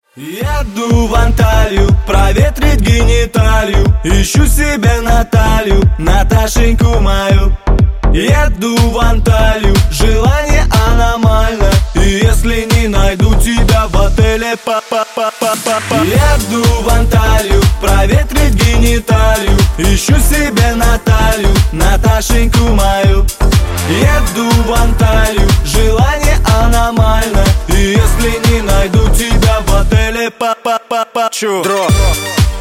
Еду в Анталию, проветрить гениталию. Ищу себе Наталью, Наташеньку мою. Еду в Анталию, желание аномально. И если не найду тебя в отеле, еду в Анталию, проветрить гениталию. Ищу себе Наталью, Наташеньку мою. Еду в Анталию, желание аномально. И если не найду тебя в отеле, Дроп.